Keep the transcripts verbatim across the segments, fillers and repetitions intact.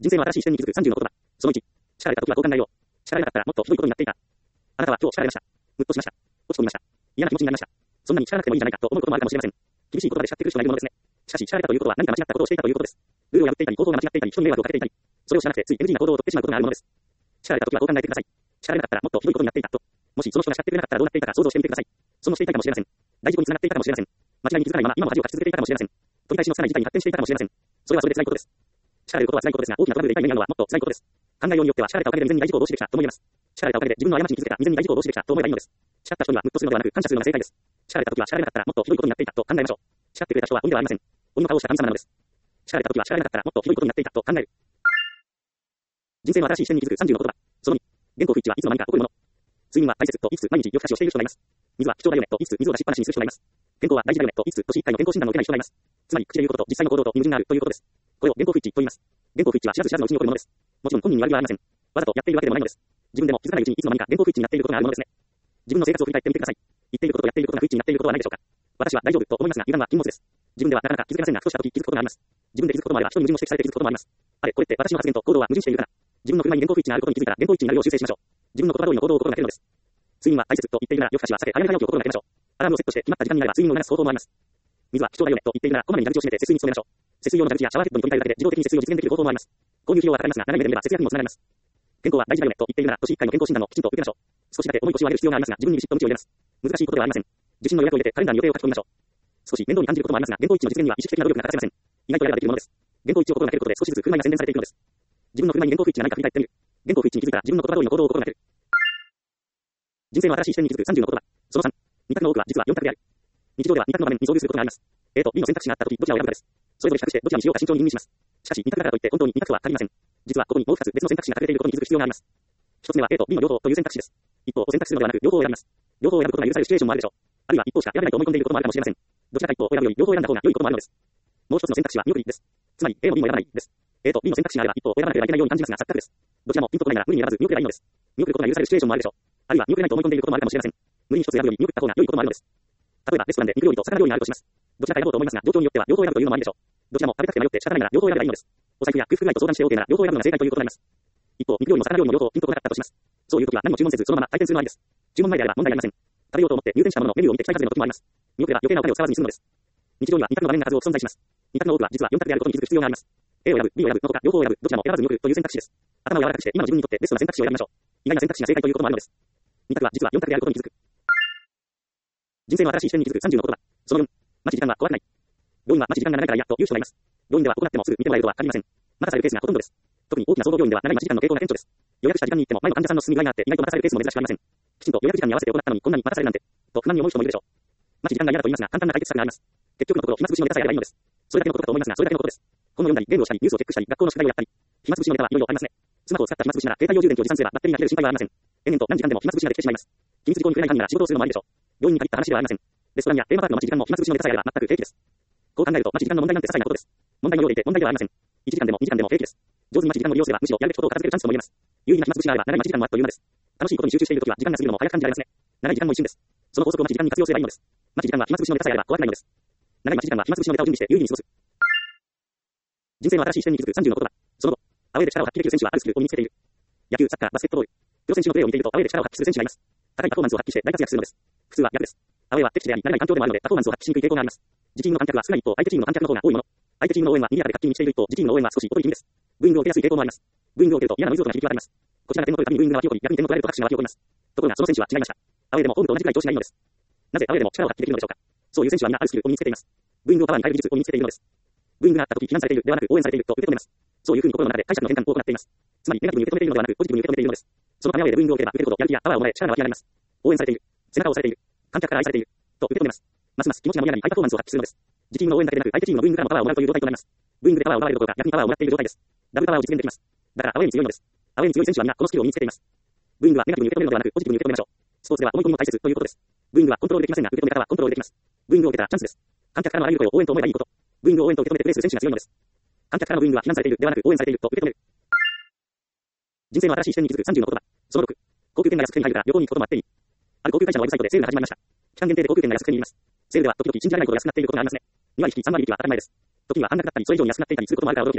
人生の新しい視点に気づくさんじゅうの言葉。そのいち。叱られた時はこう考えよう。叱られなかったらもっとひどいことになっていた。あなたは今日叱られました。ムッとしました。落ち込みました。嫌な気持ちになりました。そんなに叱らなくてもいいんじゃないかと思うこともあるかもしれません。厳しい言葉で叱ってくる人がいるものですね。しかし、叱られたということは何か間違ったことをしていたということです。ルールを破っていたり、行動が間違っていたり、人に迷惑をかけていたり、それを知らなくてつい エヌジー な行動をとってしまうことがあるものです。叱られた時はこう考えてください。叱られなかったらもっとひどいことになっていたと。もしその人が叱ってくれなかったらどうなっていたか想像してみてください。そのしていたかもしれません。大事故につながっていたかもしれません。間違いに気づかないまま今も恥をかき続けていたかもしれません。取り返しのつかない事態に発展していたかもしれません。それはそれで辛いことです。叱られることは辛いことですが、大きなトラブルで痛い目に遭うのはもっと辛いことです。考えようによっては叱られたおかげで未然に大事故を防止できたと思います。叱られたおかげで自分の過ちに気づけた未然に大事故を防止できたと思えばいいのです。叱った人にはムッとするのではなく感謝するのが正解です。叱られた時は叱られなかったらもっとひどいことになっていたと考えましょう。叱ってくれた人は鬼ではありません。鬼の顔をした神様なのです。叱られた時は叱られなかったらもっとひどいことになっていたと考える。人生の新しい視点に気づくさんじゅうの言葉。そのに。原稿不一致はいつの間にか起こるもの。睡眠は大切と言いつつ毎日夜更かしをしている人がいます。水は貴重だよねと言いつつ水を出しっぱなしにする人がいます。健康は大事だよねと言いつつ年いっかいの健康診断を受けない人がいます。つまり口で言うことと実際の行動と矛盾があるということです。これを原稿不一致と言います。原稿不一致は知らず知らずのうちに起こるものです。もちろん本人に悪気はありません。わざとやっているわけでもないのです。自分でも気づかないうちにいつの間にか原稿不一致になっていることがあるものですね。自分の生活を振り返ってみてください。言っていることとやっていることが不一致になっていることはないでしょうか。私は大丈夫と思いますが油断は禁物です。自分ではなかなか気づけませんがふとした時気づくことがあります。自分で気づくこともあれば人に矛盾を指摘されて気づくこともあります。あれこれって私の発言と行動は矛盾しているかな。自分の車に原稿不一致があることに気づいたら原稿一致になるよう修正しましょう。自分の言葉通りの行動を心がけるのです。睡眠は大切と言っているなら夜更かしは避け早め早起きを心がけましょう。アラームをセットして決まった時間になれば睡眠を流す方法もあります。水は貴重だよねと言っているならこまめに蛇口を閉めて節水に努めましょう。節水用の蛇口やシャワーヘッドに取り替えるだけで自動的に節水を実現できる方法もあります。購入費用はかかりますが長い目で見れば節約にもつながります。健康は大事だよねと言っているなら年いっかいの健康診断をきちんと受けましょう。少しだけ重い腰を上げる必要がありますが自分にビシッと鞭を入れます。難しいことではありません。受診の予約を入れてカレンダーに予定を書き込みましょう。少し面倒に感じることもありますが原稿一致の実現には意識的な努力が欠かせません。意外とやればできるものです。原稿一致を心がけることで少しずつ車に宣伝されていくのです。自分の車に原稿不一致が何か振り返ってみる。原稿不一致に気づいたら自分の言葉通りの行動を心がける。人生の新しい視点に気づくさんじゅうの言葉。そのさん。二択の多くは実はよん択である。日常では二択の場面に遭遇することがあります。A と B の選択肢があったときどちらを選ぶかです。それぞれ比較してどちらにしようか慎重に吟味します。しかし二択だからといって本当に二択は足りません。実はここにもう二つ別の選択肢が隠れていることに気づく必要があります。一つ目は A と B の両方という選択肢です。一方を選択するのではなく両方を選びます。両方を選ぶことが許されるシチュエーションもあるでしょう。あるいは一方しか選べないと思い込んでいることもあるかもしれません。どちらか一方を選ぶより両方を選んだ方が良いこともあるのです。もう一つの選択肢は見送りです。つまり A も B も選ばないです。A と B の選択肢があれば一方を選ばなければいけないように感じますが錯覚です。どちらもピンとこないなら無理に選ばず見送ればいいのです。見送ることが許されるシチュエーションもあるでしょう。あるいは見送れないと思い込んでいることもあるかもしれません。無理に一つ選ぶより見送った方が良いこともあるのです。例えばレストランで肉料理と魚料理があるとします。どちらか選ぼうと思いますが状況によっては両方選ぶというのもありでしょう。どちらも食べたくて迷って仕方ないなら両方選べばいいのです。お財布や空腹外と相談して OK なら両方選ぶのが正解ということになります。一方肉料理も魚料理も両方ピンとこなかったとします。そういう時は何も注文せずそのまま退店するのもありです。注文前であれば問題ありません。食べようと思って入店したもののメニューを見て期待外れの時もあります。見送れば余計なお金を使わずに済むのです。日常には二択の場面が数多く存在します。二択の多くは実は四択であることに気づく必要があります。A を選ぶ、B を選ぶのとか両方を選ぶ、どちらも選ばず見送るという選択肢です。頭を柔らかくして今の自分にとってベストな選択肢を選びましょう。意外な選択肢が正解ということもあるのです。二択は実は四択であることに気づく。人生の新しい視点に気づくさんじゅうの言葉。そのよん。待ち時間は怖くない。病院は待ち時間が長いから嫌という人がいます。病院では行ってもすぐ見てもらえるとは限りません。待たされるケースがほとんどです。特に大きな総合病院では長い待ち時間の傾向が顕著です。予約した時間に行っても前の患者さんの進み具合があって意外と待たされるケースも珍しくありません。きちんと予約時間に合わせて行ったのにこんなに待たされるなんてと不満に思う人もいるでしょう。待ち時間が嫌だと言いますが簡単な解決策があります。結局のところ暇つぶしのネタさえあればいいのです。それだけのことかと思いますがそれだけのことです。本を読んだりゲームをしたりニュースをチェックしたり学校の宿題をやったり暇つぶしのネタはいろいろありますね。スマホを使った暇つぶしなら携帯用充電器を持参すればバッテリーが切れる心配はありません。延々と何時間でも暇つぶしができてしまいます。秘密事項に触れない限りなら仕事をするのもありでしょう。病院に限った話ではありません。レストランやテーマパークの待ち時間も暇つぶしのネタさえあれば全く平気です。こう考えると待ち時間の問題なんて些細なことです。問題のようでいて問題ではありません。いちじかんでもにじかんでも平気です。上手に待ち時間を利用すればむしろやるべきことを片付けるチャンスとも言えます。有意義な暇つぶしがあれば長い待ち時間もあるというのです。楽しいことに集中しているときは時間が過ぎるのも早く感じられますね。長い時間も一瞬です。その法則を待ち時間に活用すればいいのです。待ち時間は暇つぶしのネタさえあれば怖くないのです。長い待ち時間は暇つぶしのネタを準備して有意義に過ごす。人生の新しい視点に気づくさんじゅうの言葉。その後、アウェーで力を発揮できる選手はあるスキルを身につけている。野球、サッカー、バスケットボール。プロ選手のプレーを見ているとアウェーで力を発揮する選手がいます。高いパフォーマンスを発揮して大活躍するのです。普通は逆です。アウェーは敵地であり慣れない環境でもあるのでパフォーマンスを発揮しにくい傾向があります。自チームの観客は少ない一方相手チームの観客の方が多いもの。相手チームの応援は賑やかで活気に満ちている一方自チームの応援は少し劣り気味です。ブーイングを受けやすい傾向もあります。ブーイングを受けると嫌なノイズ音が響き渡ります。こちらが点を取るたびにブーイングが湧き起こり逆に点を取られると拍手が湧き起こります。ところがその選手は違いました。アウェーでもホームと同じくらい調子がいいのです。なぜアウェーでも力を発揮できるのでしょうか。そういう選手は皆あるスキルを身につけています。ブーイングをパワーに変える技術を身につけているのです。ブーイングがあった時非難されているではなく応援されていると受け止めます。そういうふうに心の中で解釈の転換を行っています。つまりネガティブに受け止めているのではなくポジティブに受け止めているのです。そのためアウェーでブーイングを受ければ受けるほどやる気やパワーをもらえ力が湧き上がります。応援されている、背中を押されている、観客から愛されていると受け止めます。ますます気持ちが盛り上がりハイパフォーマンスを発揮するのです。自チームの応援だけでなく相手チームのブーイングからもパワーをもらうという状態となります。ブーイングでパワーをもらえるどころか逆にパワーをもらっている状態です。ダブルパワーを実現できます。だからアウェーに強いのです。アウェーに強い選手は皆このスキルを身につけています。ブーイングはネガティブに受け止めるのではなくポジティブに受け止めましょう。スポーツでは思い込みも大切ということです。ブーイングはコントロールできませんが受け止め方はコントロールできます。ブーイングを受けたらチャンスです。観客からのあらゆる声を応援と思えばいいこと。ブーイングを応援と受け止めてプレーする選手が強いのです。観客からのブーイングは非難されているではなく応援されていると受け止める。人生の新しい視点に気づくさんじゅうの言葉。そのろく。航空券が安く手に入るから旅行に行くこともあっていい。ある航空会社のウェブサイトでセールが始まりました。期間限定で航空券が安く手に入ります。セールでは時々信じられないほど安くなっていることがありますね。に割引きさん割引きは当たり前です。時には半額だったりそれ以上に安くなっていたりすることもあるから驚きです。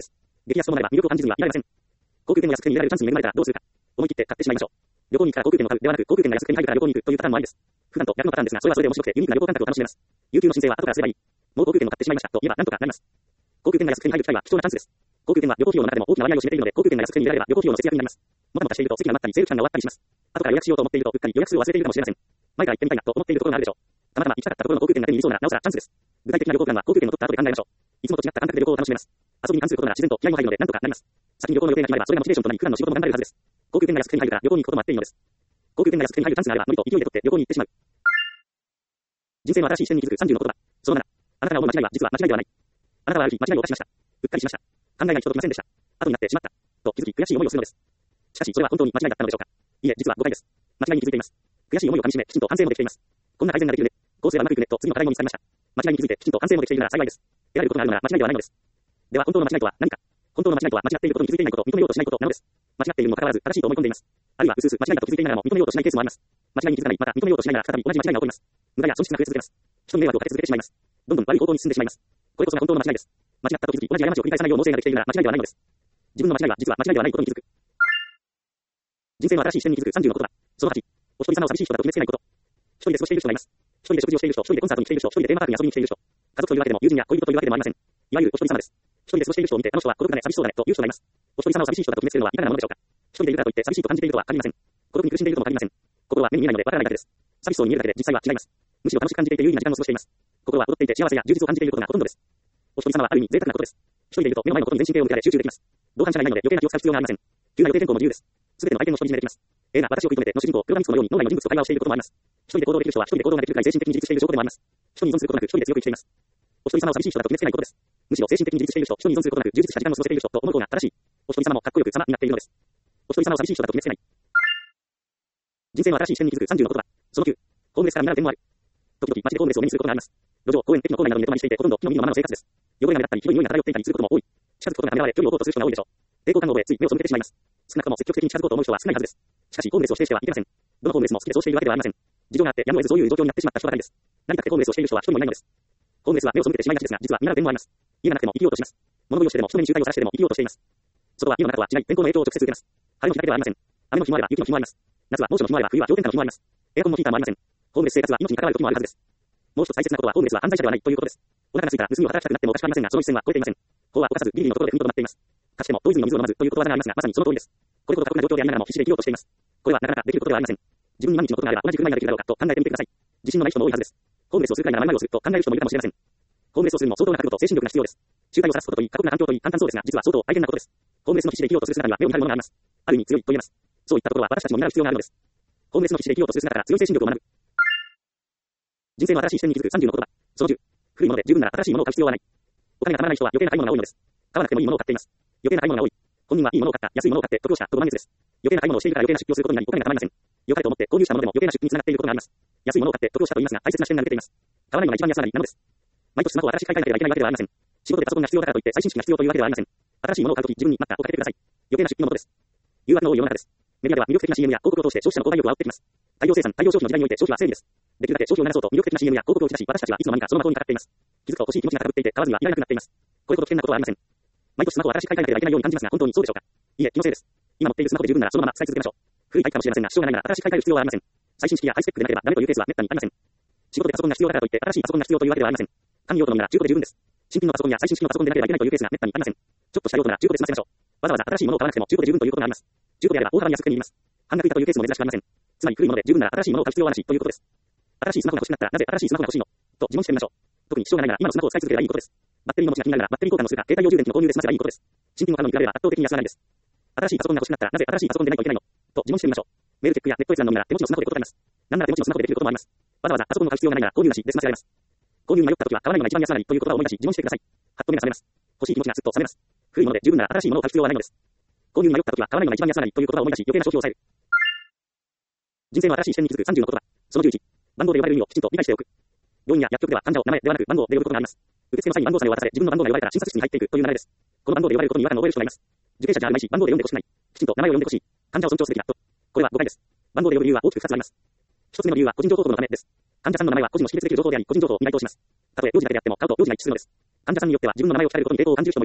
激安ともなれば魅力を感じずにはいられません。航空券の安く手に入れられるチャンスに恵まれたらどうするか。思い切って買ってしまいましょう。旅行に行くから航空券を買うではなく、航空券が安く手に入るから旅行に行くというパターンもありです。普段と逆のパターンですが、それはそれで面白くてユニークな旅行感覚を楽しめます。有給の申請は後からすればいい。もう航空券も買ってしまいましたと言えばなんとかなります。航空券が安く手に入る機会は貴重なチャンスです。航空券は旅行費用の中でも大きな割合を占めているので、航空券が安く手に入れられれば旅行費用の節約になります。もたもたしていると席が余ったりセール期間が終わったりします。後から予約しようと思っているとうっかり予約数を忘れているかもしれません。前から行ってみたいなと思っているところがあるでしょう。たまたま行きたかったところの航空券が手に入りそうならなおさらチャンスです。具体的な旅行プランは航空券を取った後で考えましょう。いつもと違った感覚で旅行を楽しめます。遊びに関することなら自然と気合も入るのでなんとかなります。先に旅行の予定が決まればそれがモチベーションとなり普段の仕事も頑張れるはずです。航空券が安く手に入るから旅行に行くこともあっていいのです。航空券が安く手に入るチャンスがあれば無理と勢いで取って旅行に行ってしまう。人生の新しい視点に気づくさんじゅうの言葉。そのなな。あなたが思う間違いは実は間違いではない。あなたはある日間違いを犯しました。うっかりしました。考えが行き届きませんでした。後になってしまった。と気づき悔しい思いをするのです。しかしそれは本当に間違いだったのでしょうか。いえ、実は誤解です。間違いに気づいています。悔しい思いをかみしめ、きちんと反省もできています。こんな改善ができるね。こうすればうまくいくねと次の課題も見つかりました。間違いに気づいてきちんと反省もできているなら幸いです。得られることがあるなら間違いではないのです。では本当の間違いとは何か。本当の間違いとは間違っていることに気づいていないことを認めようとしないことなのです。間違っているにもかかわらず正しいと思い込んでいます。あるいはうすうす間違いだと気づいていながらも認めようとしないケースもあります。間違いに気づかない、また認めようとしないなら再び同じ間違いが起こります。無駄や損失が増え続けます。人に迷惑をかけ続けてしまいます。どんどん悪い方向に進んでしまいます。これこそが本当の間違いです。間違ったと気づき同じ過ちを繰り返さないよう脳性ができているなら間違いではないのです。自分の間違いは実は間違いではないことに気づく。人生の新しい視点に気づくさんじゅうの言葉。そのはち。お一人様を寂しい人だと決めつけないこと。一人で過ごしている人がいます。一人で食事をしている人、一人でコンサートに来ている人、一人でテーマパークに遊びに来ている人。家族というわけでも友人や恋人というわけでもありません。いわゆるお一人様です。一人で過ごしている人を見て、あの人は孤独だね、寂しそうだねという人がいます。お一人様を寂しい人だと決めつけるのはいかがなものでしょうか。一人でいるからといって寂しいと感じているとは限りません。孤独に苦しんでいるとも限りません。心は目に見えないのでわからないだけです。寂しそうに見えるだけで実際は違います。むしろ楽しく感じていて有意義な時間を過ごしています。心は踊っていて幸せや充実を感じていることがほとんどです。お一人様はある意味贅沢なことです。一人でいると目の前のことに全神経を向けられ集中できます。同伴者がいないので余計な気を使う必要がありません。急な予定変更も自由です。すべての相手の独り占めできます。映画、私を食い止めての主人公、プロガミストのように脳内の人物と会話をしていることもあります。一人で行動できる人は一人で行動ができるくらい精神的に自立している証拠でもあります。人に依存することなく一人で強く生きています。お一人様を寂しい人だと決めつけないことです。むしろ精神的に自立している人、人に依存することなく充実した時間を過ごせている人と思う方が正しい。お一人様もかっこよく様になっているのです。お一人様を寂しい人だと決めつけない。人生の新しい視点に気づくさんじゅうの言葉。そのきゅう。ホームレスから見習う点もある。時々街でホームレスを目にすることがあります。路上、公園、駅の構内などに寝泊まりしていてほとんど木の実のままの生活です。汚れが目立ったり、ひどい匂いが漂っていたりすることも多い。近づくことがためらわれ、距離を置こうとする人が多いでしょう。抵抗感を覚え、つい目を背けてしまいます。少なくとも積極的に近づこうと思う人は少ないはずです。しかし、ホームレスを否定してはいけません。どのホームレスも好きでそうしているわけではありません。事情があってやむを得ずそういう状況になってしまった人ばかりです。何かでホームレスをしている人は一人もいないのです。ホームレスは目を背けてしまいがちですが、実は見習う点もあります。家がなくても生きようとします。物乞いをしてでも人目に集体をさらしてでも生きようとしています。外は家の中とは違い、天候の影響を直接受けます。晴れの日だけではありません。雨の日もあれば雪の日もあります。夏は猛暑の日もあれば冬は氷点下の日もあります。エアコンもヒーターもありません。ホームレス生活は命に関わる時もあるはずです。もう一つ大切なことはホームレスは犯罪者ではないということです。お腹が空いたら盗みを働きたくなってもおかしくありませんが、その一線は越えていません。法は犯さずギリギリのところで踏みとどまっています。かつても大泉の水を飲まずということわざがありますが、まさにその通りです。これほど過酷な状況でありながらも必死で生きようとしています。これはなかなかできることではありません。自分に万日のことがあれば同じ車になれるだろうかと考えてみてください。自信のない人も多いはずです。ホームレスをするくらいなら前をすると考える人もいるかもしれません。ホームレスをするにも相当な覚悟と精神力が必要です。集体をさらすことといい、過酷な環境といい簡単そうですが、実は相当大変なことです。ホームレスの必死で生きようとする姿には目を見張るものがあります。ある意味強いと言えます。そういったところは私たちも見習う必要があるのです。ホームレスの必死で生きようとする姿から強い精神力を学ぶ。人生の新しい視点に気づくさんじゅうの言葉。そのじゅう。古いもので十分なら新しいものを買う必要はない。お金がたまらない人は余計な買い物が多いのです。買わなくてもいいものを買っています。余計な買い物が多い。本人はいいものを買った、安いものを買って得をしたとご満悦です。余計な買い物をしているから余計な出費をすることになり、お金がたまりません。良かれと思って購入したものでも余計な出費につながっていることがあります。安いものを買って得をしたと言いますが、大切な視点が抜けています。買わないのが一番安上がりなのです。毎年スマホを新しく買い替えなければいけないわけではありません。仕事でパソコンが必要だからといって最新式が必要というわけではありません。新しいものを買うとき自分に待ったをかけてください。余計な出費のもとです。誘惑の多い世の中です。メディアでは魅力的な シーエム や広告を通して消費者の購買力を煽ってきます。大量生産、大量消費の時代において消費は正義です。できるだけ消費を鳴らそうと魅力的な シーエム や広告を打ち出し、私たちはいつの間にかその的にかかっています。気づくと欲しい気持ちが高ぶっていて買わずにはいられなくなっています。これほど危険なことはありません。毎年スマホを新しく買い替えなければいけないように感じますが、本当にそうでしょうか。いえ、気のせいです。今持っているスマホで十分ならそのまま使い続けましょう。古いタイプかもしれませんが、支障がないなら新しく買い替える必要はありません。最新式やハイスペックでなければダメというケースは滅多にありません。仕事でパソコンが必要だからといって新しいパソコンが必要というわけではありません。管理用途のみなら中古で十分です。新品のパソコンや最新式のパソコンでなければいけないというケースが滅多にありません。ちょっとした用途なら中古で済ませましょう。わざわざ新しいものを買わなくても中古で十分ということがあります。中古であれば大幅に安く手に入ります。半額以下というケースも珍しくありません。つまり古いもので十分なら新しいものを買う必要はなしということです。新しいスマホが欲しくなったらなぜ新しいスマホが欲しいのと自問してみましょう。特に支障がないなら今のスマホを使い続ければいいことです。バッテリーの持ちが気になるならバッテリー交換をするか携帯用充電器の購入で済ませばいいことです。新品を買うのに比べれば圧倒的に安上がりです。新しいパソコンが欲しくなったらなぜ新しいパソコンでないといけないのと自問してみましょう。メールチェックやネット閲覧のみなら手持ちのスマホで事があります。なんなら手持ちのスマホでできることもあります。わざわざパソコンを買う必要がないなら購入なしで済ませられます。購入に迷った時は買わないのが一番安上がりということを思い出し自問してください。はっと目が覚めます。欲しい気持ちがすっと冷めます。古いもので十分なら新しいものを買う必要はないのです。購入に迷った時は買わないのが一番安上がりということを思い出し余計な消費を抑える。人生の新しい視点に気づくさんじゅうの言葉。そのじゅういち。番号で呼ばれる意味をきちんと理解しておく。病院や薬局では患者を名前ではなく番号で呼ぶことがあります。受付の際に番号さえ渡され自分の番号が呼ばれたら診察室に入っていくという流れです。この番号で呼ばれることに違和感を覚える人がいます。受刑者じゃあるまいし番号で呼んでほしくない。きちんと名前を呼んでほしい。患者を尊重すべきだと。これは誤解です。番号で呼ぶ理由は大きくふたつあります。一つ目の理由は個人情報保護のためです。患者さんの名前は個人の識別できる情報であり、個人情報を見ないとします。たとえ幼児だけであっても買うと幼児が一致するのです。患者さんによっては自分の名前を聞かれることに抵抗を感じる人もいます。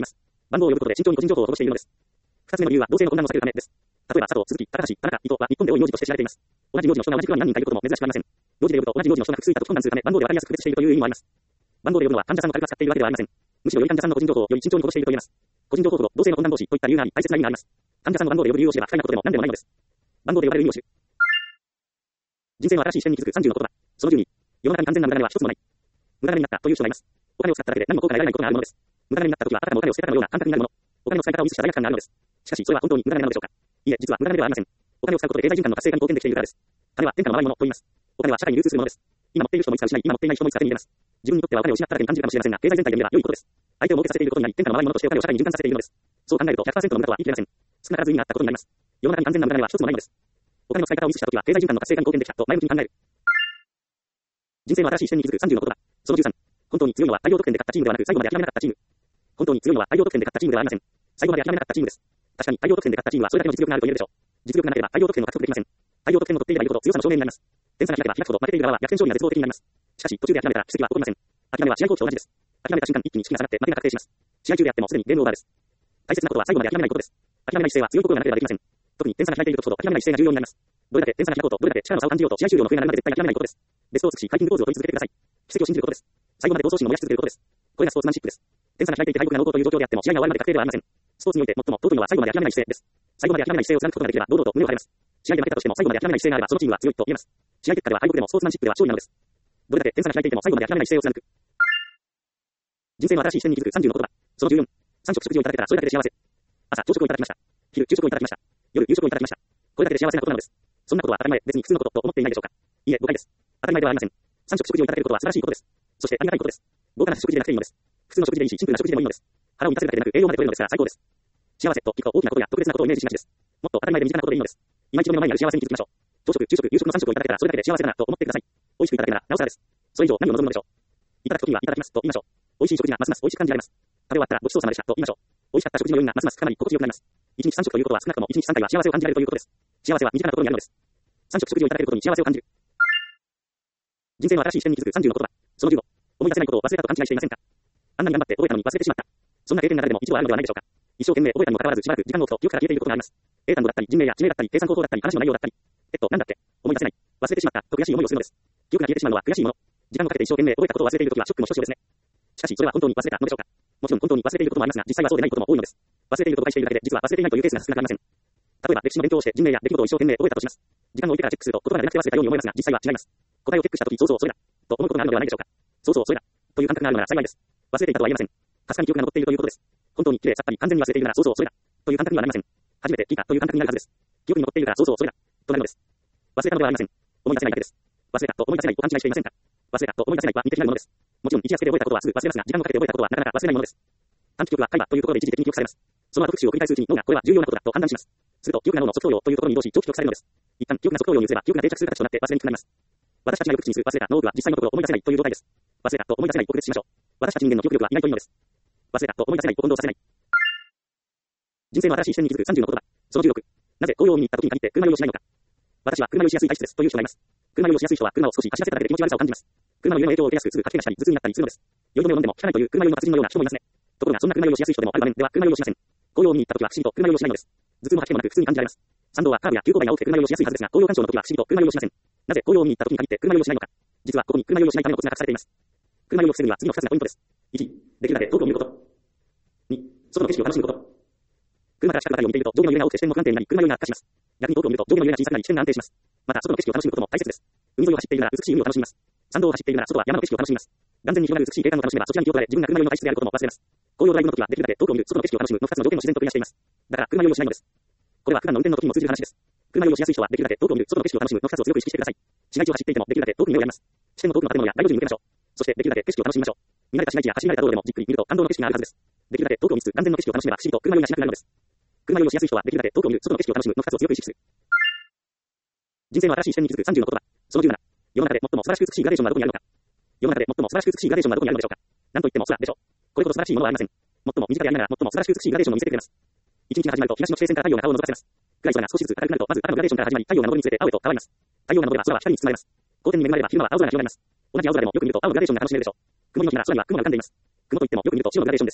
番号を呼ぶことで慎重に個人情報を保護しているのです。二つ目の理由は同性の混乱を避けるためです。例えば、佐藤、鈴木、高橋、田中、伊藤は日本で多い名字として知られています。同じ名字の人が同じクラに何人かいることも珍しくありません。名字で呼ぶと同じ名字の人が複数いたとき混乱するため、番号で分かりやすく区別しているという意味もあります。番号で呼ぶのは患者さんを軽く扱っているわけではありません。むしろより患者さんの個人情報をより慎重に保護していると言えます。個人情報保護、同性の混乱防止といった理由があり、大切な意味があります。患者さんの番号で呼ぶ理由を知れば不快なことでも何でもないのです。番号で呼ばれる意味を知る。人生の新しい視点に気づくさんじゅうの言葉。そのじゅうに、世の中に完全な無駄金は一つもない。無駄金になったという人がいます。お金を使っただけで何も効果が得られないことがあるものです。無駄金になった時はあたかもお金を捨てたかのような感覚になるもの。お金の使い方をミスした罪悪感があるのです。しかし、それは本当に無駄金なのでしょうか。いえ、実は無駄金ではありません。お金を使うことで経済循環の活性化に貢献できているからです。金は天下の回り物と言います。お金は社会に流通するものです。今持っている人もいつか失い、今持っていない人もいつか手に入れます。自分にとってはお金を失っただけに感じるかもしれませんが、経済全体で見れば良いことです。相手を儲けさせていることになり、天下の回り物としてお金を社会に循環させているのです。そう考えると ひゃくパーセント の無駄とは言い切れません。少なからず意味があったことになります。世の中に完全な無駄金は一つもないのです。お金の使い方をミスした時は経済循環の活性化に貢献できたと前向きに考える。人生の新しい視点に気づくさんじゅうの言葉。そのじゅうさん、本当に強いのは大量得点で勝ったチームではなく最後まで諦めなかったチーム。本当に強いのは大量得点で勝ったチームではありません。最後まで諦めなかったチームです。確かに大量得点で勝ったチームはそれだけの実力があると言えるでしょう。実力がなければ大量得点を獲得できません。大量得点を取っていればいるほど強さの証明になります。点差が開けば開くほど負けている側は逆転勝利が絶望的になります。しかし途中で諦めたら奇跡は起こりません。諦めは試合コーチと同じです。諦めた瞬間一気に士気が下がって負けが確定します。試合中であってもすでにゲームオーバーです。大切なことは最後まで諦めないことです。諦めない姿勢は強い心がなければできません。特に点差が開いている時ほど諦めない姿勢が重要になります。どれだけ点差が開こうとどれだけ力の差を感じようと試合終了の笛が鳴るまで絶対諦めないことです。ベストを尽くしファイティングポーズを取り続けてください。奇跡を信じることです。最後まで闘争心を燃やし続けることです。これがスポーツマンシップです。点差が開いていて敗北が濃厚という状況であっても試合が終わるまで確定ではありません。スポーツにおいて最も尊いのは最後まで諦めない姿勢です。最後まで諦めない姿勢を貫くことができれば堂々と胸を張れます。試合で負けたとしても最後まで諦めない姿勢があればそのチームは強いと言えます。試合結果では敗北でもスポーツマンシップでは勝利なのです。どれだけ点差が開いていても最後まで諦めない姿勢を貫く。人生の新しい視点に気づくさんじゅうの言葉。そのじゅうよん、さん食食事をいただけたらそれだけで幸せ。朝朝食をいただきました。昼昼食をいただきました。夜夕食をいただきました。これだけで幸せなことなのです。そんなことは当たり前、別に普通のことと思っていないでしょうか。いいえ、誤解です。当たり前ではありません。さん食食事をいただけることは素晴らしいことです。そしてありがたいことです。豪華な食事でなくていいのです。普通の食事でいいし、シンプルな食事でもいいのです。腹を満たせるだけでなく栄養まで取れるのですから最高です。幸せと聞くと大きなことや特別なことをイメージしがちです。もっと当たり前で身近なことでいいのです。今一度目の前にある幸せに気づきましょう。朝食、昼食、夕食のさん食をいただけたらそれだけで幸せだなと思ってください。美味しくいただけたらなおさらです。それ以上何を望むのでしょう。いただくときにはいただきますと言いましょう。美味しい食事がますます美味しく感じられます。食べ終わったらごちそうさまでしたと言いましょう。美味しかった食事の余韻がますますかなり心地よくなります。いちにちさん食ということは少なくともいちにちさんかいは幸せを感じられるということです。幸せは身近なところにあるのです。さん食食事をいただけることに幸せを感じる。人生の新しい視点に気づくさんじゅうの言葉。そのじゅうご、思い出せないことを忘れたと勘違いしていませんか。あんなに頑張って覚えたのに忘れてしまった。そんな経験の中でも一度はあるのではないでしょうか。一生懸命覚えたにもかかわらずしばらく時間が置くと記憶から消えていることがあります。英単語だったり人名や地名だったり計算方法だったり話の内容だったり。えっと、なんだって思い出せない。忘れてしまったと悔しい思いをするのです。記憶が消えてしまうのは悔しいもの。時間をかけて一生懸命覚えたことを忘れているときはショックもひとしおですね。しかしそれは本当に忘れたのでしょうか。もちろん本当に忘れていることもありますが、実際はそうでないことも多いのです。忘れていると誤解しているだけで実は忘れていないというケースが少なくありません。例えば歴史の勉強をして人名や出来事を一生懸命覚えたとします。時間を置いてからチェックすると言葉が出なくて忘れたように思いますが、実際は違います。答えをチェックしたとき、そうそうそれだと思うことがあるのではないでしょうか。そうそうそれだという感覚があるのなら幸いです。忘れていたとは言えません。かすかに記憶が残っているということです。本当に綺麗さっぱり完全に忘れているならそうそうそれだという感覚にはなりません。初めて聞いたという感覚になるはずです。記憶に残っているからそうそうそれだとなるのです。忘れたのではありません。思い出せないだけです。忘れたと思い出せないと勘違いしていませんか。忘れたと思い出せないは似て非なるものです。もちろん一夜漬けで覚えたことはすぐ忘れますが、時間をかけて覚えたことはなかなか忘れないものです。短期記憶は海馬というところで一時的に記憶されます。その後復習を繰り返すうちに脳がこれは重要なことだと判断します。すると記憶が脳の側頭葉というところに移動し長期記憶されるのです。一旦記憶が側頭葉に移れば記憶が定着する形となって忘れにくくなります。私たちがよく口にする忘れたの多くは実際のところ思い出せないという状態です。忘れたと思い出せないを区別しましょう。私たち人間の記憶力はいないというのです。忘れたと思い出せないを混同させない。人生の新しい視点に気づくさんじゅうの言葉。そのじゅうろく、なぜ紅葉を見に行った時に限って車酔いをしないのか。私は車酔いしやすい体質ですという人がいます。車酔いをしやすい人は車を少し走らせただけで気持ち悪さを感じます。車の酔いの影響を受けやすくすぐ吐き気がしたり頭痛になったりするのです。酔い止めを飲んでも効かないという車酔いの達人のような人もいますね。ところがそんな車酔いをしやすい人でもある場面では車酔いをしません。紅葉を見に行った時は不思議と車酔いをしないのです。頭痛も吐き気もなく普通に感じられます。山道はカーブや急勾配が多くて車酔いをしやすいはずですが、紅葉鑑賞の時は不思議と車酔いをしません。なぜ紅葉を見に行った時に限って車酔いをしないのか。実はここに車酔いをしないためのコツが隠されています。車酔いを防ぐには次のふたつのポイントです。いち、できるだけ遠くを見ること。に、外の景色を楽しむこと。車から近くばかりを見ていると上下の揺れが多くて視点も不安定になり車酔いが悪化します。逆に遠くを見ると上下の揺れが小さくなり視点が安定します。また外の景色を楽しむことも大切です。海沿いを走っているなら美しい海を楽しみます。山道を走っているなら外は山の景色を楽しみます。眼前に広がる美しい景観を楽しめばそちらに気を取られ自分が車酔いの体質であることも忘れます。紅葉ドライブの時はできるだけ遠くを見る外の景色を楽しむのふたつの条件を自然とクリアしています。だから車酔いをしないのです。これは普段の運転の時にも通じる話です。車酔いをしやすい人はできるだけ遠くを見る外の景色を楽しむのふたつを強く意識してください。市街地を走っていてもできるだけ遠くに目をやります。視線も遠くの建物や街路樹に向けましょう。そしてできるだけ景色を楽しみましょう。見慣れた市街地や走り慣れた道路でもじっくり見ると感動の景色があるはずです。できるだけ遠くを見つつ眼前の景色を楽しめば不思議と車酔いがしなくなるのです。車酔いをしやすい人はできるだけ遠くを見る外の景色を楽しむのふたつを強く意識する。人生の新しい視点に気づくさんじゅうの言葉。そのじゅうなな、世の中で最も素晴らしく美しいグラデーションはどこにあるのか。世の中で最も素晴らしく美しいグラデーションはどこにあるのでしょうか。なんといっても空でしょう。これほど素晴らしいものはありません。最も身近でありながら最も素晴らしく美しいグラデーションを見せてくれます。一日が始まると東の地平線から太陽が顔を覗かせます。暗い空が少しずつ明るくなるとまず赤のグラデーションから始まり太陽が昇るにつれて青へと変わります。太陽が昇れば空は光に包まれます。好天に恵まれれば昼間は青空が広がります。同じ青空でもよく見ると青のグラデーションが楽しめるでしょう。曇りの日なら空には雲が浮かんでいます。雲といってもよく見ると白のグラデーションです。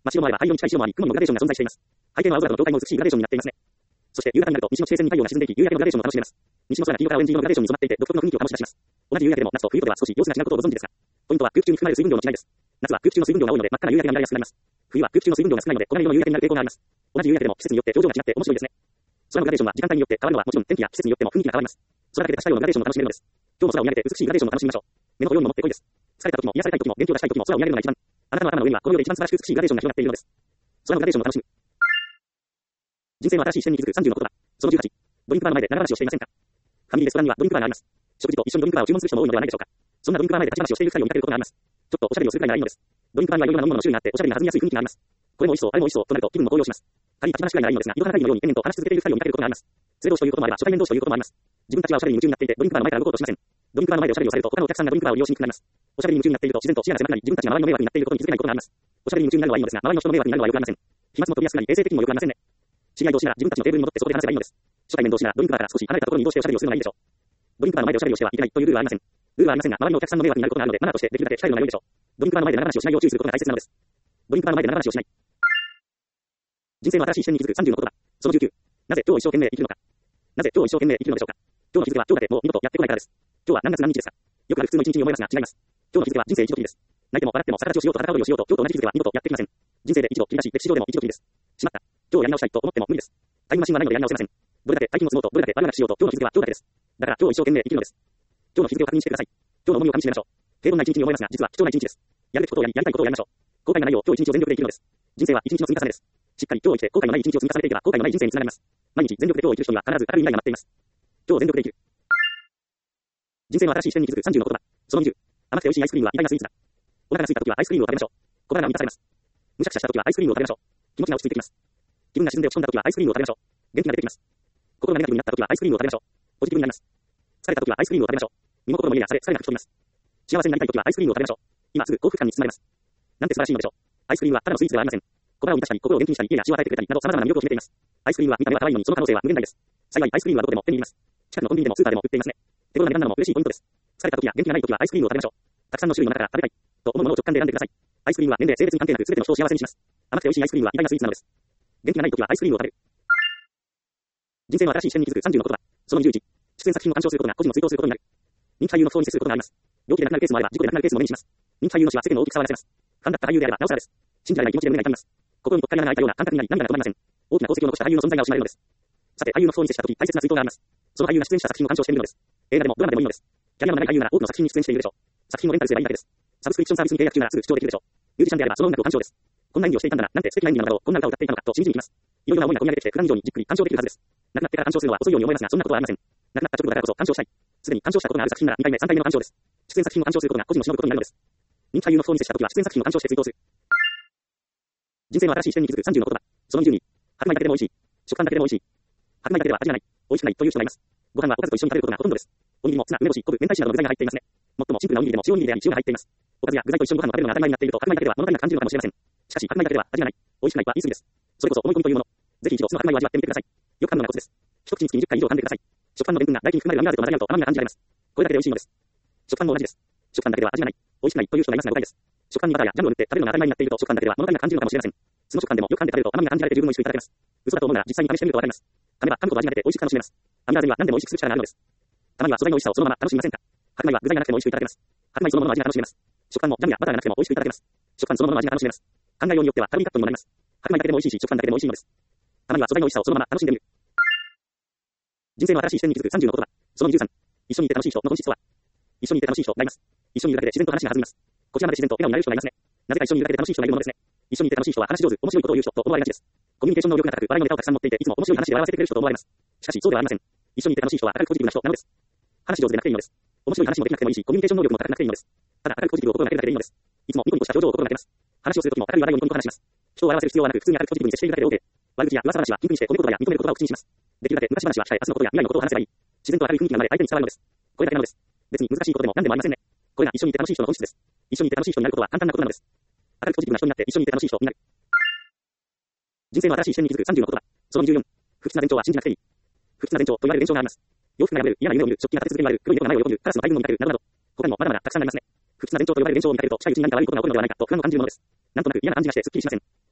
真っ白もあれば灰色に近い白もあり、雲にもグラデーションが存在しています。背景の青空との境界も美しいグラデーションになっていますね。そして夕方になると西の地平線に太陽が沈んでいき、夕焼けのグラデーションも楽しめます。西の空が黄色からオレンジ色のグラデーションに染まっていて、独特の雰囲気を醸し出します。同じ夕焼けでも夏と冬とでは少し様子が違うことをご存知ですか？ポイントは空気中に含まれる水分量の違いです。夏は空気中の水分量が多いので真っ赤な夕焼けが見られやすくなります。冬は空気中の水分量が少ないので黄金色の夕焼けになる傾向があります。同じ夕焼けでも季節によって表情が違って面白いですね。空のグラデーションは時間帯によって変わるのはもちろん天気や季節によっても雰囲気が変わります。空だけで多種多様なグラデーションを楽しめるのです。今日も空を見上げて美しいグラデーションを楽しみましょう。目の保養にももってこいです。疲れた時も癒されたい時も勉強がしたい時も空を見上げるのが一番。あなたの頭の上にはこの世で一番素晴らしく美しいグラデーションが広がっているのです。空のグラデーションを楽しむ。人生の新しい視点に気づくさんじゅうの言葉。そのじゅうはち。ドリンクバーの前で長話をしていませんか？ファミリーレストランにはドリンクバーがあります。食事と一緒にドリンクバーを注文する人も多いのではないでしょうか。そんなドリンクバー前で立ち話をしている二人を見かけることがあります。ちょっとおしゃべりをするくらいならいいのです。ドリンクバーにはいろいろな飲み物の種類があっておしゃべりが弾みやすい雰囲気があります。これも美味しそう、あれも美味しそうとなると気分も高揚します。仮に立ち話くらいならいいのですが、いろはな会議のように延々と話し続けている二人を見かけることがあります。連れ同士ということもあれば初対面同士ということもあります。自分たちはおしゃべりに夢中になっていてドリンクバーの前から動こうとしません。ドリンクバーの前でおしゃべりをされると他のお客さんがドリンクバーを利用しにくくなります。おしゃべりに夢中になっていると自然と視野が狭くなり自分たちが周りの迷惑になっていることに気づけないことがあります。おしゃべりに夢中になるのはいいのですが、周りの人の迷惑になるのは良くありません。飛沫も飛びやすくなり衛生的にも良くありませんね。知り合い同士なら自分たちのテーブルに戻ってそこで話せばいいのです。初対面同士ならドリンクバーから少し離れたところに移動しておしゃべりをするのがいいでしょう。ドリンクバーの前でおしゃべりをしてはいけないというルールはありません。ルールはありませんが、周りのお客さんの迷惑になることがあるので、マナーとしてできるだけ控えるのが良いでしょう。ドリンクバーの前で長話をしないよう注意することが大切なのです。ドリンクバーの前で長話をしない。人生の新しい視点に気づくさんじゅうの言葉。そのじゅうきゅう。なぜ今日を一生懸命生きるのか。なぜ今日を一生懸命生きるのでしょうか。今日の日付は今日だけもう二度とやってこないからです。今日は何月何日ですか。よくある普通の一日に思いますが違います。今日の日付は人生一度きりです。泣いても笑っても逆立ちをしようと戦うをしようと今日と同じ日付は二度とやってきません。人生で一度きりだし、歴史上でも一度きりです。しまった。今日やり直したいと思っても無理です。タイムマシンはないのでやり直せません。どれだけ大金を積もうとどれだけ悪楽しようと今日の日付は今日だけです。だから今日を一生懸命生きるのです。今日の日付を確認してください。今日の重みをかみしめましょう。平凡な一日に思いますが、実は貴重な一日です。やるべきことをやり、やりたいことをやりましょう。後悔がないよう、今日一日を全力で生きるのです。人生は一日の積み重ねです。しっかり今日を生きて、後悔のない一日を積み重ねていけば、後悔のない人生につながります。毎日全力で今日を生きる人には必ずある未来が待っています。今日を全力で生きる。人生の新しい視点に気づくさんじゅうの言葉。そのにじゅう。甘くて美味しいアイスクリームは偉大なスイーツだ。お腹が空いた時はアイスクリームを食べましょう。小腹が満たされます。むしゃくしゃした時はアイスクリームを食べましょう。気持ちが落ち着いてきます。気分が沈んで落ち込んだ時はアイスクリームを食べましょう。元気が出てきます。心がネガティブになった時はアイスクリームを食べましょう。ポジティブになります。疲れた時はアイスクリームを食べましょう。身も心も家がされ、疲れが吹き飛びます。幸せになりたい時はアイスクリームを食べましょう。今すぐ幸福感に包まれます。なんて素晴らしいのでしょう。アイスクリームはただのスイーツではありません。小腹を満たしたり、心を元気にしたり、家や血を与えてくれたりなど様々な魅力を秘めています。アイスクリームは見た目は可愛いのにその可能性は無限大です。幸いアイスクリームはどこでも手に入ります。近くのコンビニでもスーパーでも売っていますね。手頃な値段なのも嬉しいポイントです。疲れた時や元気がない時はアイスクリームを食べましょう。たくさんの種類の中から食べたいと思うものを直感で選んでください。アイスクリームは年齢、性別に関係なく全ての人を幸せにします。甘くて美味しいアイスクリームは偉大なスイーツなのです。元気がない時はアイスクリームを食べる。人生の新しい視点に気づくさんじゅうの言葉。そのじゅういち。出演作品を鑑賞することが個人の追悼することになる。人気俳優の不幸に接することがあります。病気で亡くなるケースもあれば事故で亡くなるケースも目にします。人気俳優の死は世間を大きく騒がせます。ファンだった俳優であればなおさらです。信じられない気持ちで胸が痛みます。心にぽっかり穴が開いたような感覚になり涙が止まりません。大きな功績を残した俳優の存在が失われるのです。さて俳優の不幸に接した時大切な追悼があります。その俳優が出演した作品を鑑賞してみるのです。映画でもドラマでもいいのです。キャリアの長い俳優なら多くの作品に出演しているでしょう。作品をレンタルすればいいだけです。サブスクリプションサービスに契約中ならすぐ視聴できるでしょう。ミュージシャンであればその音楽を鑑賞です。こんな演技をしていたんだな、なんて素敵な演技なのだろう、こんな歌を歌っていたのかとしみじみきます。いろいろな思いが込み上げてきて普段以上にじっくり鑑賞できるはずです。亡くなってから鑑賞するのは遅いように思いますがそんなことはありません。亡くなった直後だからこそ鑑賞したい。すでに鑑賞したことがある作品ならにかいめ、さんかいめの鑑賞です。出演作品を鑑賞することが個人の忍ぶことになるのです。人気俳優の不幸に接した時は出演作品を鑑賞して追悼する。人生の新しい視点に気づくさんじゅうの言葉。そのにじゅうに。白米だけでも美味しい。食パンだけでも美味しい。白米だけでは味がない。美味しくないという人がいます。ご飯はおかずと一緒に食べることがほとんどです。おにぎりもツナ、梅干し、昆布、明太子などの具材が入っていますね。最もシンプルなおにぎりでも塩おにぎりであり塩が入っています。おかずや具材と一緒にご飯を食べるのが当たり前になっていると白米だけでは物足りなく感じるのかもしれません。しかし白米だけでは味がない。美味しくないは言い過ぎです。それこそ思い込みというもの。ぜひ一度その白米を味わってみてください。よく噛むのがコツです。一口につきにじゅっかい以上噛んでください。食パンの澱粉が唾液に含まれるアミラーゼと混ざり合うと甘みが感じられます。これだけで美味しいのです。食パンも同じです。食パンだけでは味がない。美味しくないという人がいますが誤解です。食パンにバターやジャムを塗って食べるのが当たり前になっていると食パンだけでは物足りなく感じるのかもしれません。その食パンでもよく噛んで食べると甘みが感じられて十分美味しくいただけます。嘘だと思うなら実際に試してみるとわかります。噛めば噛むほど味が出て美味しく楽しめます。アミラーゼには何でも美味しくする力があるのです。たまには素材の美味しさをそのまま楽しみませんか。白米は具材がなくても美味しくいただけます。白米そのものの味が楽しめます。食パンもジャムやバターがなくても美味しくいただけます。食パンそのものの味が楽しめます。考えようによってはカロリーカットにもなります。白米だけでも美味しいし食パンだけでも美味しいのです。たまには素材の美味しさをそのまま楽しんでみる。人生の新しい視点に気づくさんじゅうの言葉。そのにじゅうさん。一緒にいて楽しい人の本質とは。一緒にいて楽しい人がいます。一緒にいるだけで自然と話が弾みます。こちらまで自然と笑顔になれる人がいますね。なぜか一緒にいるだけで楽しい人がいるものですね。一緒にいて楽しい人は話し上手、面白いことを言う人と思われがちです。コミュニケーション能力が高く、笑いのネタをたくさん持っていて、いつも面白い話で笑わせてくれる人と思われます。しかしそうではありません。一緒にいて楽しい人は明るくポジティブな人なのです。話し上手でなくていいのです。面白い話もできなくてもいいし、コミュニケーション能力も高くなくていいのです。ただ明るくポジティブを心がけるだけでいいのです。いつもニコニコした表情を心がけます。話をするときも明るい話題をニコニコ話します。人を笑わせる必要はなく、普通に明るくポジティブに接しているだけで OK。悪口や噂話はピンクにして褒め言葉や認める言葉を口にします。できるだけ昔話は控え、明日のことや未来のことを話せばいい。自然と明るい雰囲気が生まれ相手に伝わるのです。これだけなのです。別に難しいことでも何でもありませんね。これが一緒にいて楽しい人の本質です。一緒にいて楽しい人になることは簡単なことなのです。明るくポジティブな人になって一緒にいて楽しい人になる。人生の新しい視点に気づくさんじゅうの言葉。そのにじゅうよん。不吉な前兆は信じなくていい。不吉な前兆と言われる現象があります。洋服が破れる、嫌な夢を見る、食器が立て続けに割る、黒い猫が前を横切る、カラスの大群を見かける、などなど。他にもまだまだたくさんありますね。不吉な前兆と言われる現象を見かけると近いうちに何か悪いことが起こるのではないかと不安を感じるものです。なんとなく嫌な感じがしてすっきりしません。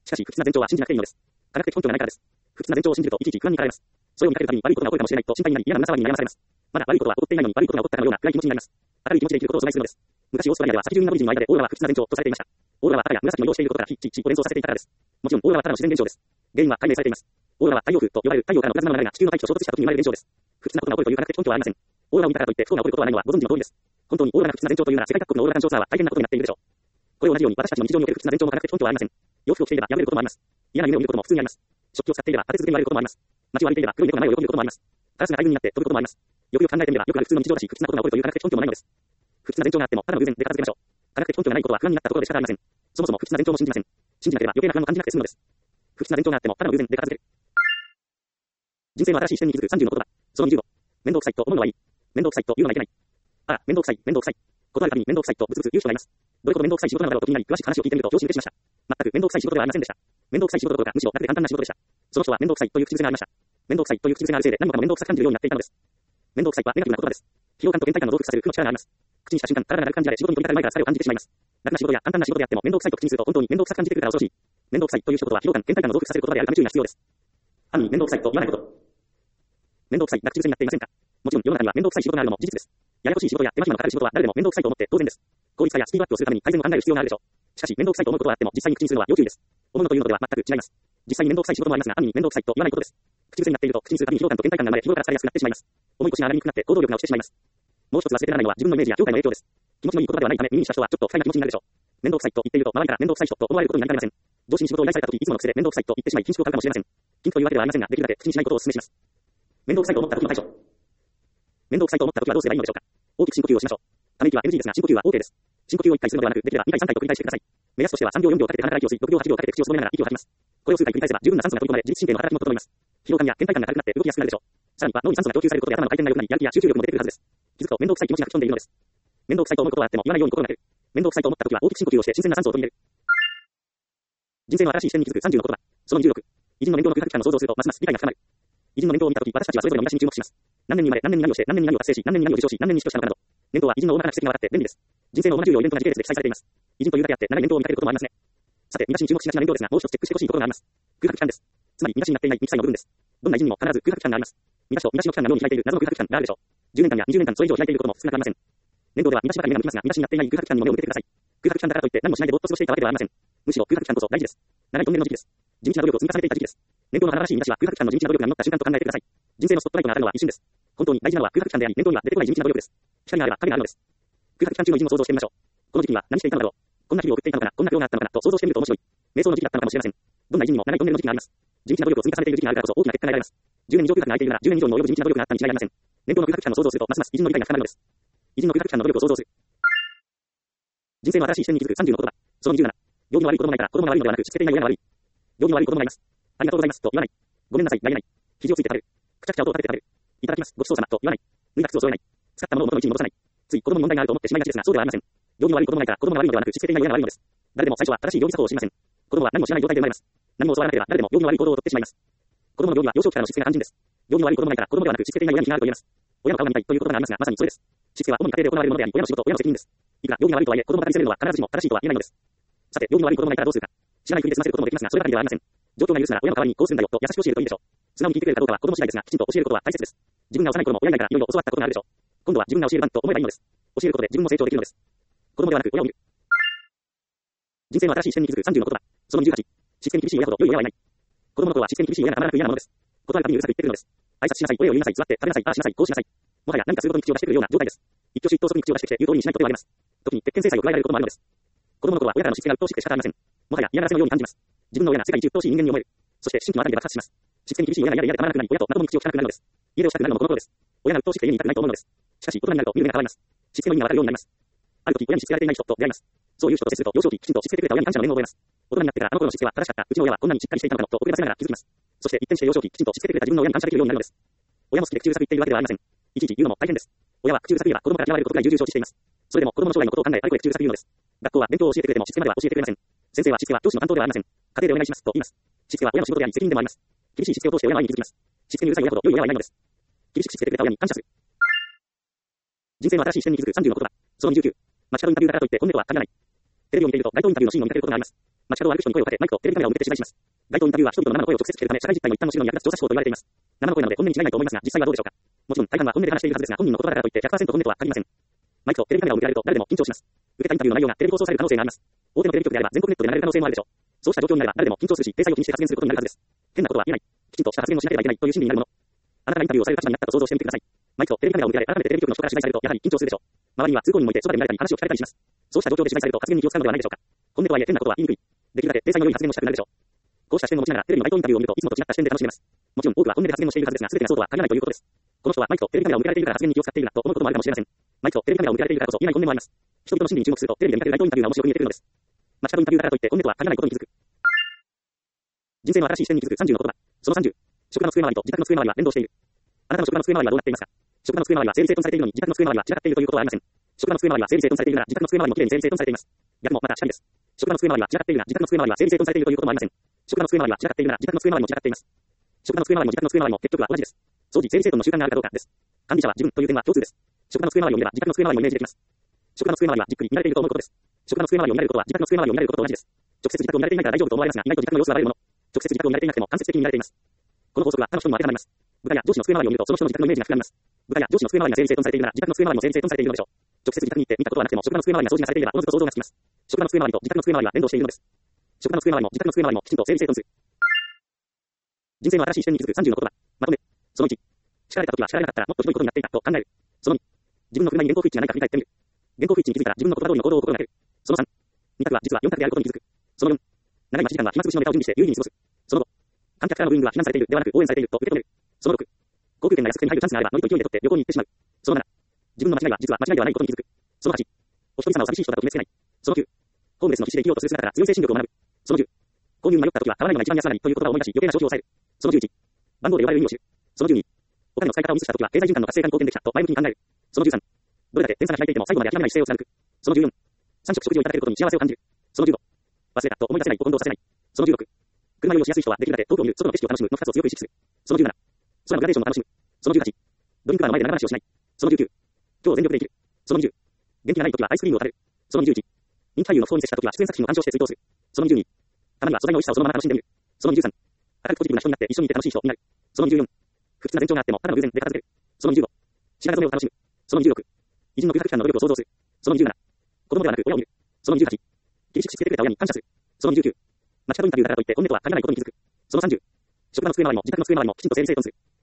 しかし、不吉な前兆は信じなくていいのです。科学的根拠がないからです。不吉な前兆を信じるといちいち不安に駆られます。それを見かけるたびに悪いことが起こるかもしれないと心配になり、嫌な胸騒ぎに悩まされます。まだ悪いことは起こっていないのに悪いことが起こったかのような暗い気持ちになります。明るい気持ちで生きることを阻害するのです。昔オーストラリアでは先住民アボリジンの間でオーロラは不吉な前兆とされていました。オーロラは赤や紫の色をしていることから非地地を連想させていたからです。もちろんオーロラはただの自然現象です。原因は解明されています。オーロラは太陽風と呼ばれる太陽からのプラズマの流れが地球の大気と衝突した時に生まれる現象です。不吉なことが起こるという科学的根拠はありません。オーロラを見たからといって不幸が起こることはないのはご存知の通りです。本当にオーロラが不吉な前兆というなら世界各国のオーロラ観調ツアーは大変なことになっているでしょう。これを同じように私たちの日常における不吉な前兆も科学的根拠はありません。洋服を着ていれば破れることもあります。嫌な夢を見ることも普通にあります。食器を使っていれば立て続けに割れることもあります。街を歩いていれば黒い猫が前を横切ることもあります。カラスが大群になって飛ぶこともあります。よくよく考えてみればよくある普通の日常だし、不吉なことが起こるという科学的根拠もないのです。不吉な前兆があってもただの偶然で片付けましょう。科学的根拠がないことは不安になったところで仕方ありません。そもそも不吉な前兆も信じません。信じなければ余計な不安を感じなくて済むのです。不吉な前兆があってもただの偶然で片付ける。人生の新しい視点に気づくさんじゅうの言葉。そのにじゅうご。めんどくさいと思うのはいい。めんどくさいと言うのはいけない。ああ、めんどくさい、めんどくさい。断るたびにめんどくさいとブツブツ言う人がいます。どれほどめんどくさい仕事なのだろうと気になり詳しく話を聞いてみると上司にしました。全くめんどくさい仕事ではありませんでした。めんどくさい仕事どころかむしろ楽で簡単な仕事でした。その人はめんどくさいという口癖がありました。めんどくさいという口癖があるせいで何もかもめんどくさく感じるようになっていたのです。めんどくさいはネガティブな言葉です。疲労感と倦怠感を増幅させる負の力があります。口にした瞬間、体が楽く感じられ仕事に取り掛かる前から疲れを感じてしまいます。楽な仕事や簡単な仕事であってもめんどくさいと口にすると本当にめんどくさく感じてくるから恐ろしい。めんどくさいという一言は疲労感、倦怠感を増幅させる言葉であるため注意が必要です。単にめんどくさいと言わないこと。めんどくさいが口癖になっていませんか？もちろん世の中にはめんどくさい仕事があるのも事実です。ややこしい仕事や手間暇のかかる仕事は誰でもめんどくさいと思って当然です。効率化やスピードアップをするために改善を考える必要があるでしょう。しかし、めんどくさいと思うことはあっても、実際に口にするのは要注意です。思うのというのとでは全く違います。実際にめんどくさい仕事もありますが、単にめんどくさいと言わないことです。口癖になっていると、口にするたびに疲労感と倦怠感が生まれ、日頃から疲れやすくなってしまいます。重い腰が上がりにくくなって行動力が落ちてしまいます。もう一つ忘れてならないのは自分のイメージや業界の影響です。気持ちのいい言葉ではないため、耳にした人はちょっと不快な気持ちになるでしょう。めんどくさいと言っていると、周りからめんどくさい人と思われることになりかねません。上司に仕事を依頼されたとき、いつもの癖でめんどくさいと言ってしまい、緊縮を買うかもしれません。緊というわけではありませんが、できるだけ口にしないことをお勧めします。めんどくさいと思った時の対処。めんどくさいと思った時はどうすればいいのでしょうか。大きく深呼吸をしましょう。ため息は エヌジー ですが、深呼吸は OK です。深呼吸をいっかいするのではなく、できればにかいさんかいと繰り返してください。目安としてはさんびょうよんびょうかけて鼻から息を吸い、ろくびょうはちびょうかけて口をすぼめながら息を吐きます。これを数回繰り返せば十分な酸素が取り込まれ、自律神経の働きも整います。疲労感や倦怠感が軽くなって動きやすくなるでしょう。さらには脳に酸素が供給されることで頭の回転が良くなり、やる気や集中力も出てくるはずです。気づくとめんどくさい気持ちが吹き飛んでいるのです。めんどくさいと思うことはあっても言わないように心がける。めんどくさいと思った時は大きく深呼吸をして新鮮な酸素を取り入れる。人生の新しい視点に気づくさんじゅうの言葉。そのにじゅうろく。偉人の面倒の空白期間を想像するとますます理解が深まる。偉人の面倒を見た時、私たちはそれぞれの見出しに注目します。何年に生まれ、何年に何をして、何年に何を達成し、何年に何を受賞し、何年に死去したのかなど。面倒は偉人の大まかな軌跡が分かって便利です。人生の主な重要イベントが時系列で記載されています。偉人というだけあって長い面倒を見かけることもありますね。さて、見出しに注目しがちな面倒ですが、もう一つチェックしてほしいことがあります。空白期間です。つまり見出しになっていない未記載の部分です。どんな偉人にも必ず空白期間があります。見出しと見出しの期間が妙に開いている謎の空白期間があるでしょう。じゅうねんかんやにじゅうねんかんそれ以上開いていることも少なくありません。年度では見出しばかり目が向きますが、見出しになっていない空白期間にも目を向けてください。空白期間だからといって何もしないでぼっと過ごしていたわけではありません。むしろ空白期間こそ大事です。長いトンネルの時期です。地道な努力を積み重ねていた時期です。年度の新しい見出しは空白期間の地道な努力が実った瞬間と考えてください。人生のスポットライトが当たるのは一瞬です。本当に大事なのは空白期間であり、年度には出てこない地道な努力です。光があれば影があるのです。空白期間中の偉人を想像してみましょう。この時期には何していたのだろう。こんな日々を送っていたのかな、こんな苦労があったのかなと想像してみると面白い。瞑想の時期だったのかもしれません。どんな偉人にも長いトンネルの時期があります。地道な努力を積み重ねている時期があるからこそ大きな結果が得られます。じゅうねん以上空白が空いているならじゅうねん以上にも及ぶ地道な努力があったに違いありません。年度の空白期間を想像するとますます偉人の理解が深まるのです。偉人の空白期間の努力を想像する。人生の新しい視点に気づくさんじゅうの言葉。そのにじゅうなな。行儀の悪い子供がいたら子供が悪いのではなくしつけていない親が悪い。行儀の悪い子供がいます。ありがとうございますと言わない。ごめんなさいが言えない。肘をついて食べる。くちゃくちゃ音を立てて食べる。いただきますごちそうさまと言わない。脱いだ靴を添えない。使ったものを元の位置に戻さない。つい子供に問題があると思ってしまいがちですがそうではありません。行儀の悪い子供がいたら子供が悪いのではなくしつけていない親が悪いのです。誰でも最初は正しい行儀作法を知りません。子供は何も知らない状態で生まれます。何も教わらなければ誰でも行儀の悪い行動をとってしまいます。子供の行儀は幼少期からのしつけが肝心です。行儀の悪い子供がいたら子供ではなくしつけていない親に非があると言えます。親の顔が見たいという言葉がありますがまさにそれです。しつけは主に家庭で行われるものであり親の仕事、親の責任です。いくら行儀が悪いとはいえ子供が見せるのは必ずしも正しいとは言えないのです。さて、行儀の悪い子供がいたらどうするか。知らないふりで済ませることもできますがそればかりではありません。状況が許すなら親の代わりにこうするんだよと優しく教えるといいでしょう。素直に聞いてくれるかどうかは子供次第ですがきちんと教えることは大切です。自分が幼い頃も親以外からいろいろ教わったことがあるでしょう。今度は自分が教える番と思えばいいのです。教えることで自分も成長できるのです。子供ではなく親を見る。人生の新しい視点に気づくさんじゅうの言葉。そのにじゅうはち。しつけに厳しい親ほど良い親はいない。子供の頃はしつけに厳しい親がたまらなく嫌なものです。断るたびにうるさく言ってくるのです。挨拶しなさい、お礼を言いなさい、座って食べなさい、ああしなさい、こうしなさい。もはや何かすることに口を出してくるような状態です。一挙手一投足に口を出してきて言う通りにしないことがあります。時に鉄拳制裁を加えられることもあるのです。子供の頃は親からのしつけが鬱陶しくて仕方ありません。もはや嫌がらせのように感じます。自分の親が世界一鬱陶しい人間に思える。そして心機のあたりで爆発します。しつけに厳しい親が嫌で嫌でたまらなくなり、親とまともに口を聞かなくなるのです。家でおしたくなるのもこの頃です。親が鬱陶しくて家にいたくないと思うのです。しかし大人になると見る目が変わります。しつけの意味がわかるようになります。ある時親にしつけられていない人と出会います。そういう人と接すると幼少期きちんとしつけてくれた親に感謝の念を覚えます。大人になってからあの頃のしつけは正しかった。うちの親はこんなにしっかりしていたのかもと遅ればせながら気づきます。そして一転して幼少期きちんとしつけてくれた自分の親に感謝できるようになるのです。親も好きで口うるさく言っているわけではありません。いちいち言うのも大変です。親は口うるさく言えば子供から嫌われることが重々承知しています。それでも子供の将来のことを考えあれこれ口うるさく言うのです。学校は勉強を教えてくれてもしつけまでは教えてくれません。先生はしつけは教師の担当ではありません。家庭でお願いしますと言います。しつけは親の仕事であり責任でもあります。厳しいしつけを通して親の愛に気づきます。しつけにうるさい親ほど良い親はいないのです。厳しくしつけてくれた親に感謝する。人生の新しい視点に気づくさんじゅうの言葉。そのにじゅうきゅう。街角インタビューだからといって本音とは限らない。テレビを見ていると街頭インタビューのシーンを見かけることがあります。 街角を歩く人に声をかけ、マイクとテレビカメラを向けて取材します。街頭インタビューは人々の生の声を直接聞けるため、社会実態の一端を知るのに役立つ調査手法と言われています。生の声なので本音に違いないと思いますが、実際はどうでしょうか。もちろん、大半は本音で話しているはずですが、本人の言葉だからといってひゃくパーセント本音とは限りません。マイクとテレビカメラを向けられると誰でも緊張します。受けたインタビューの内容がテレビ放送される可能性があります。大手のテレビ局であれば全国ネットで流れる可能性もあるでしょう。そうした状況になれば誰でも緊張するし、体裁を気にして発言することになるはずです。変なことは言えない。きちんとした発言をしなければいけないという心理になるもの。あなたがインタビューをされる立場になったと想像してみてください。マイクとテレビカメラを向けられ、改めてテレビ局の人から取材されると、やはり緊張するでしょう。周りには通行人もいて、そばで見られたり話を聞かれたりします。そうした状況で取材されると発言に気を使うのではないでしょうか。本音とはいえ変なことは言いにくい。できるだけ体裁の良い発言をしたくなるでしょう。こうした視点を持ちながらテレビの街頭インタビューを見るといつもと違った視点で楽しめます。もちろん多くは本音で発言をしているはずですが、全てがそうとは限らないということです。この人はマイクとテレビカメラを向けられているから発言に気を使っているなと思うこともあるかもしれません。マイクとテレビカメラを向けられているからこそ言えない本音もあります。人々の心理に注目するとテレビで見かける街頭インタビューが面白く見えてくるのです。街角インタビューだからといって本音とは限らないことに気づく。人生の新しい視点に気づくさんじゅうの言葉。そのさんじゅう。職場の机周りと自宅の机周りは連動している。あなたの職場の机周りはどうなっていますか。職場の机周りは整理整頓されているのに自宅の机周りは散らかっているということはありません。職場の机周りは整理整頓されているなら自宅の机周りもきれいに整理整頓されています。逆もまたしかりです。職場の机周りは散らかっているが自宅の机周りは整理整頓されているということもありません。職場の机周りは散らかっているなら自宅の机周りも散らかっています。職場の机周りも自宅の机周りも結局は同じです。掃除整理整頓の習慣があるかどうかです。管理者は自分という点は共通です。職場の机周りを見れば自宅の机周りもイメージできます。職場の机周りはじっくり見られていると思うことです。職場の机周りを見られることは自宅の机周りを見られることと同じです。直接自宅を見られていないから大丈夫と思われますが、意外と自宅の様子がバレるもの。直接自宅を見られていなくても間接的に見られています。この法則は他の人にも当てはまります。部下や上司の机周りを見るとその人の自宅のイメージが膨らみます。部下や上司の机周りが整理整頓されているなら自宅の机周りも整理整頓されているのでしょう。直接自宅に行って見たことはなくても職場の机周りが掃除がされていればおのずと想像がつきます。職場の机周りと自宅の机周りは連動しているのです。職場の机周りも自宅の机周りもきちんと整理整頓する。人生の新しい視点に気づくさんじゅうの言葉。まとめ。そのいち。叱られた時は叱られなかったらもっとひどいことになっていたと考える。そのに。自分の車に原稿不一致がないか振り返ってみる。原稿不一致に気づいたら自分の言葉通りの行動を心がける。そのさん。に択は実はよん択であることに気づく。そのよん。長い待ち時間は暇つぶしのネタを準備して有意義に過ごす。そのご。観客からのブーイングは非難されているではなく応援されていると受け止める。そのろく。航空券が安く手に入るチャンスがあればノリと勢いで取って旅行に行ってしまう。そのなな。自分の間違いは実は間違いではないことに気づく。そのはち。お一人様を寂しい人だと決めつけない。そのきゅう。ホームレスの必死で生きようとする姿から強い精神力を学ぶ。そのじゅう。購入に迷った時は買わないのが一番安上がりという言葉を思い出し余計な消費を抑える。そのじゅういち。番号で呼ばれる意味を知る。そのじゅうに。お金の使い方をミスした時は経済循環の活性化に貢献できたと前向きに考える。そのじゅうさん。どれだけ点差が開いていても最後まで諦めない姿勢を貫く。そのじゅうよん。さん食食事をいただけることに幸せを感じる。そのじゅうご。忘れたと思い出せないと混同させない。そのじゅうろく。車酔いをしやすい人はできるだけ遠くを見る外の景色を楽しむのふたつを強く意識する。そのじゅうなな。空のグラデーションを楽しむ。そのじゅうはち。ドリンクバーの前で長話をしない。そのじゅうきゅう。今日全力で生きる。そのにじゅう。元気がない時はアイスクリームを食べる。そのにじゅういち。人気俳優の不幸に接した時は出演作品を鑑賞して追悼する。そのにじゅうに。たまには素材の美味しさをそのまま楽しんでみる。そのにじゅうさん。明るくポジティブな人になって一緒にいて楽しい人になる。そのにじゅうよん。不吉な前兆があってもただの偶然で片付ける。そのにじゅうご。知られ初めを楽しむ。そのにじゅうろく。偉人の空白期間の努力を想像する。そのにじゅうなな。子供ではなく親を見る。そのにじゅうはち。厳しくしつけてくれた親に感謝する。そのにじゅうきゅう。街角インタビューだからといって本音とは限らないことに気づく。そのさんじゅう。職場の机周りも自宅の机周りもきちんと整理整頓する。